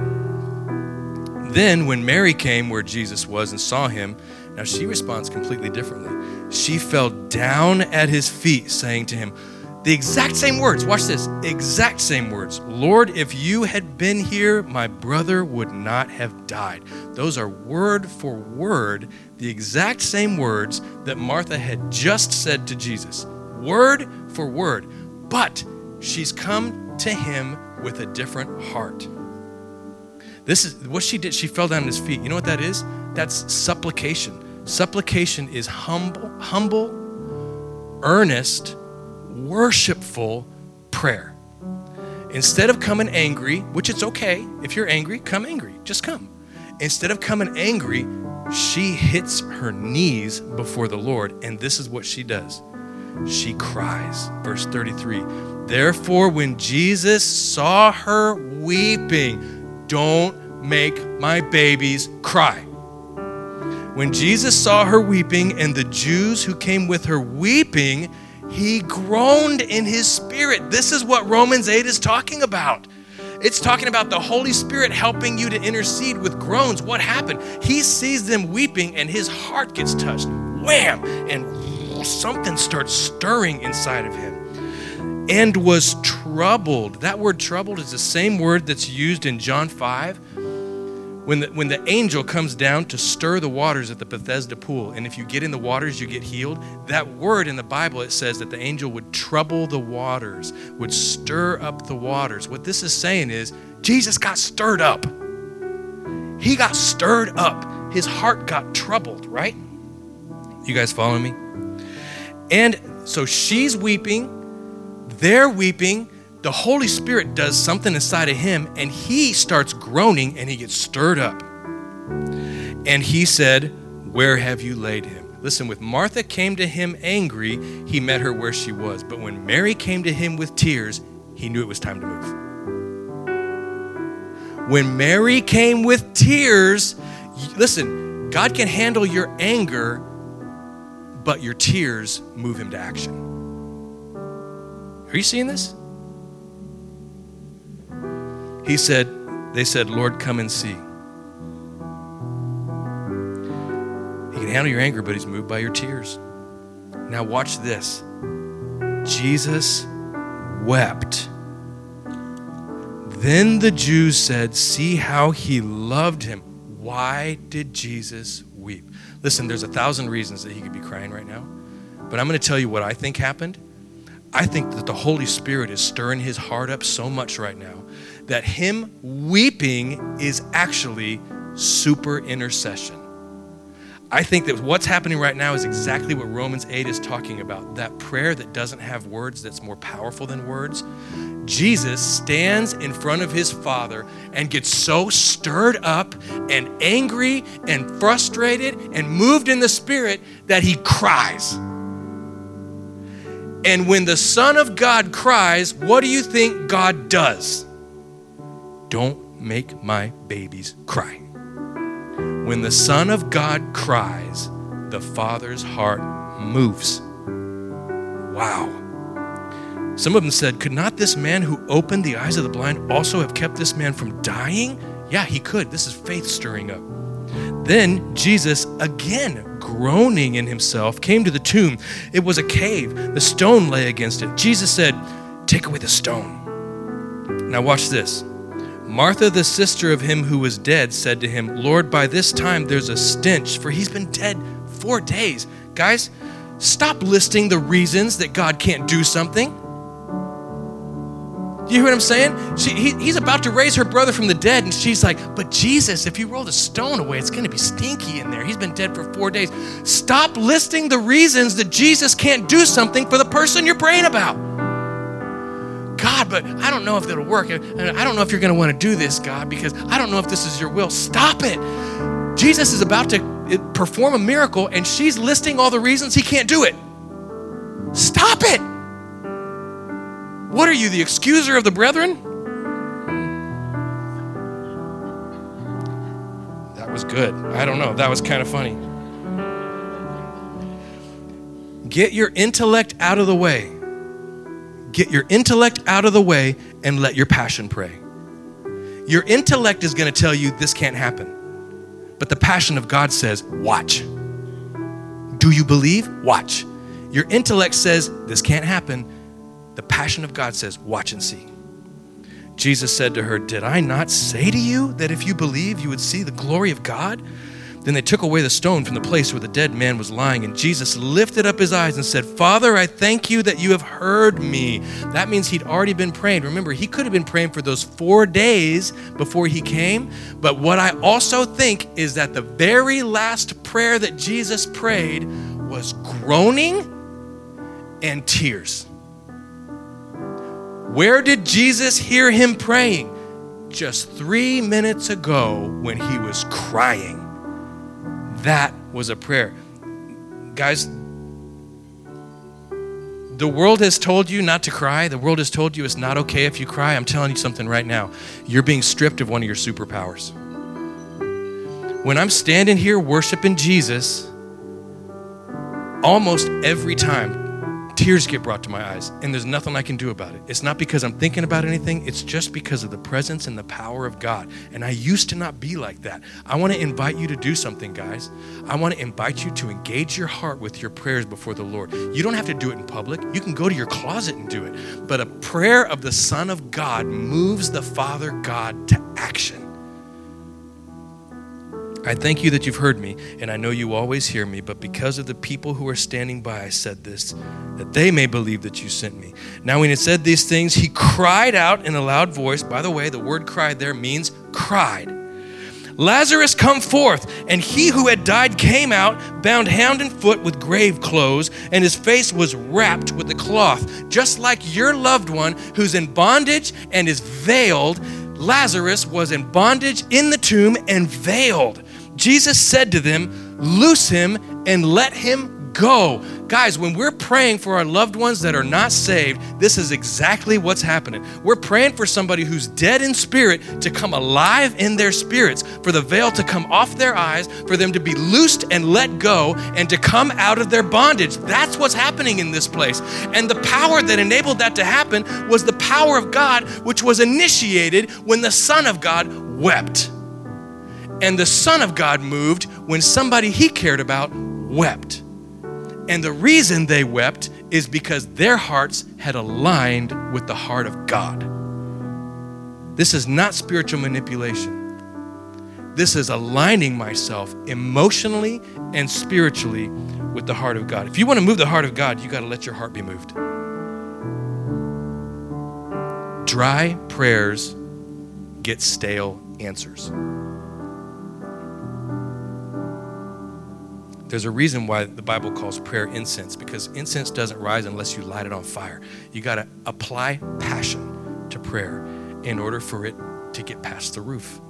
Then when Mary came where Jesus was and saw him, now she responds completely differently. She fell down at his feet, saying to him, the exact same words, watch this, exact same words. Lord, if you had been here, my brother would not have died. Those are word for word, the exact same words that Martha had just said to Jesus. Word for word. But she's come to him with a different heart. This is what she did. She fell down at his feet. You know what that is? That's supplication. Supplication is humble, humble, earnest, worshipful prayer. Instead of coming angry, which it's okay, if you're angry, come angry, just come. Instead of coming angry, she hits her knees before the Lord, and this is what she does. She cries. Verse thirty-three, therefore when Jesus saw her weeping, don't make my babies cry. When Jesus saw her weeping and the Jews who came with her weeping, he groaned in his spirit. This is what Romans eight is talking about. It's talking about the Holy Spirit helping you to intercede with groans. What happened? He sees them weeping and his heart gets touched. Wham! And something starts stirring inside of him. And was troubled. That word troubled is the same word that's used in John five. When the, when the angel comes down to stir the waters at the Bethesda pool, and if you get in the waters, you get healed. That word in the Bible, it says that the angel would trouble the waters, would stir up the waters. What this is saying is, Jesus got stirred up. He got stirred up. His heart got troubled, right? You guys follow me? And so she's weeping, they're weeping. The Holy Spirit does something inside of him, and he starts groaning, and he gets stirred up. And he said, where have you laid him? Listen, when Martha came to him angry, he met her where she was. But when Mary came to him with tears, he knew it was time to move. When Mary came with tears, listen, God can handle your anger, but your tears move him to action. Are you seeing this? He said, they said, Lord, come and see. He can handle your anger, but he's moved by your tears. Now watch this. Jesus wept. Then the Jews said, see how he loved him. Why did Jesus weep? Listen, there's a thousand reasons that he could be crying right now, but I'm going to tell you what I think happened. I think that the Holy Spirit is stirring his heart up so much right now that him weeping is actually super intercession. I think that what's happening right now is exactly what Romans eight is talking about. That prayer that doesn't have words, that's more powerful than words. Jesus stands in front of his Father and gets so stirred up and angry and frustrated and moved in the Spirit that he cries. And when the Son of God cries, what do you think God does? Don't make my babies cry. When the Son of God cries, the Father's heart moves. Wow. Some of them said, could not this man who opened the eyes of the blind also have kept this man from dying? Yeah, he could. This is faith stirring up. Then Jesus, again groaning in himself, came to the tomb. It was a cave. The stone lay against it. Jesus said, "Take away the stone." Now watch this. Martha, the sister of him who was dead, said to him, "Lord, by this time there's a stench, for he's been dead four days." Guys, stop listing the reasons that God can't do something. You hear what I'm saying? She, he, he's about to raise her brother from the dead, and she's like, "But Jesus, if you roll the stone away, it's going to be stinky in there. He's been dead for four days. Stop listing the reasons that Jesus can't do something for the person you're praying about. God, but I don't know if it'll work. I don't know if you're going to want to do this, God, because I don't know if this is your will. Stop it. Jesus is about to perform a miracle, and she's listing all the reasons he can't do it. Stop it. What are you, the excuser of the brethren? That was good. I don't know. That was kind of funny. Get your intellect out of the way. Get your intellect out of the way and let your passion pray. Your intellect is going to tell you this can't happen. But the passion of God says, watch. Do you believe? Watch. Your intellect says this can't happen. The passion of God says, watch and see. Jesus said to her, "Did I not say to you that if you believe, you would see the glory of God?" Then they took away the stone from the place where the dead man was lying, and Jesus lifted up his eyes and said, "Father, I thank you that you have heard me." That means he'd already been praying. Remember, he could have been praying for those four days before he came, but what I also think is that the very last prayer that Jesus prayed was groaning and tears. Where did Jesus hear him praying? Just three minutes ago when he was crying. That was a prayer. Guys, the world has told you not to cry. The world has told you it's not okay if you cry. I'm telling you something right now. You're being stripped of one of your superpowers. When I'm standing here worshiping Jesus, almost every time, tears get brought to my eyes, and there's nothing I can do about it. It's not because I'm thinking about anything. It's just because of the presence and the power of God. And I used to not be like that. I want to invite you to do something, guys. I want to invite you to engage your heart with your prayers before the Lord. You don't have to do it in public. You can go to your closet and do it. But a prayer of the Son of God moves the Father God to action. I thank you that you've heard me, and I know you always hear me, but because of the people who are standing by, I said this, that they may believe that you sent me. Now when he said these things, he cried out in a loud voice. By the way, the word cried there means cried. "Lazarus, come forth." And he who had died came out, bound hand and foot with grave clothes, and his face was wrapped with a cloth. Just like your loved one who's in bondage and is veiled, Lazarus was in bondage in the tomb and veiled. Jesus said to them, "Loose him and let him go." Guys, when we're praying for our loved ones that are not saved, this is exactly what's happening. We're praying for somebody who's dead in spirit to come alive in their spirits, for the veil to come off their eyes, for them to be loosed and let go, and to come out of their bondage. That's what's happening in this place. And the power that enabled that to happen was the power of God, which was initiated when the Son of God wept. And the Son of God moved when somebody he cared about wept. And the reason they wept is because their hearts had aligned with the heart of God. This is not spiritual manipulation. This is aligning myself emotionally and spiritually with the heart of God. If you want to move the heart of God, you got to let your heart be moved. Dry prayers get stale answers. There's a reason why the Bible calls prayer incense, because incense doesn't rise unless you light it on fire. You got to apply passion to prayer in order for it to get past the roof.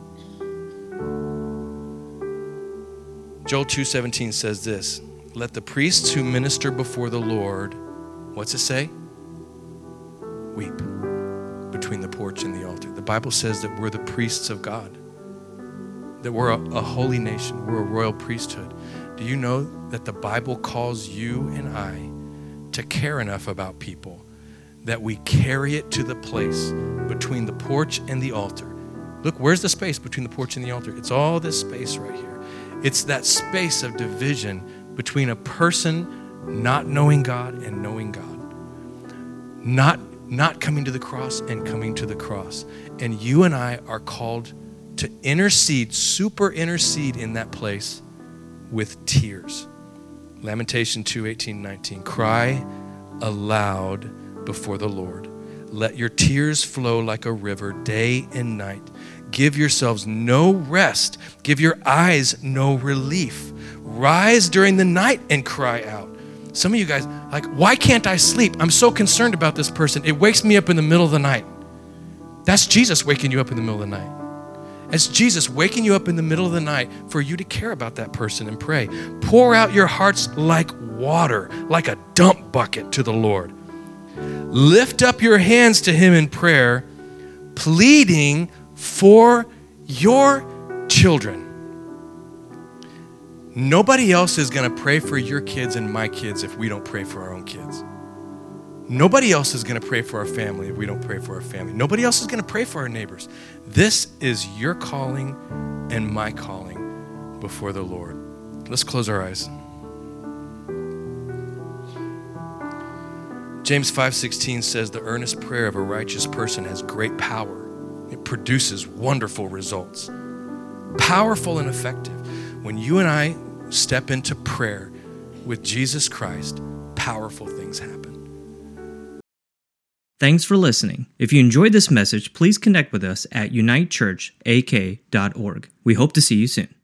Joel two seventeen says this, "Let the priests who minister before the Lord," what's it say? "Weep between the porch and the altar." The Bible says that we're the priests of God, that we're a, a holy nation, we're a royal priesthood. Do you know that the Bible calls you and I to care enough about people that we carry it to the place between the porch and the altar? Look, where's the space between the porch and the altar? It's all this space right here. It's that space of division between a person not knowing God and knowing God. Not, not coming to the cross and coming to the cross. And you and I are called to intercede, super intercede in that place with tears. Lamentation two, eighteen, nineteen. Cry aloud before the Lord. Let your tears flow like a river day and night. Give yourselves no rest. Give your eyes no relief. Rise during the night and cry out. Some of you guys, like, why can't I sleep? I'm so concerned about this person. It wakes me up in the middle of the night. That's Jesus waking you up in the middle of the night. It's Jesus waking you up in the middle of the night for you to care about that person and pray. Pour out your hearts like water, like a dump bucket to the Lord. Lift up your hands to him in prayer, pleading for your children. Nobody else is going to pray for your kids and my kids if we don't pray for our own kids. Nobody else is going to pray for our family if we don't pray for our family. Nobody else is going to pray for our neighbors. This is your calling and my calling before the Lord. Let's close our eyes. James five sixteen says, the earnest prayer of a righteous person has great power. It produces wonderful results. Powerful and effective. When you and I step into prayer with Jesus Christ, powerful things happen. Thanks for listening. If you enjoyed this message, please connect with us at unite church a k dot org. We hope to see you soon.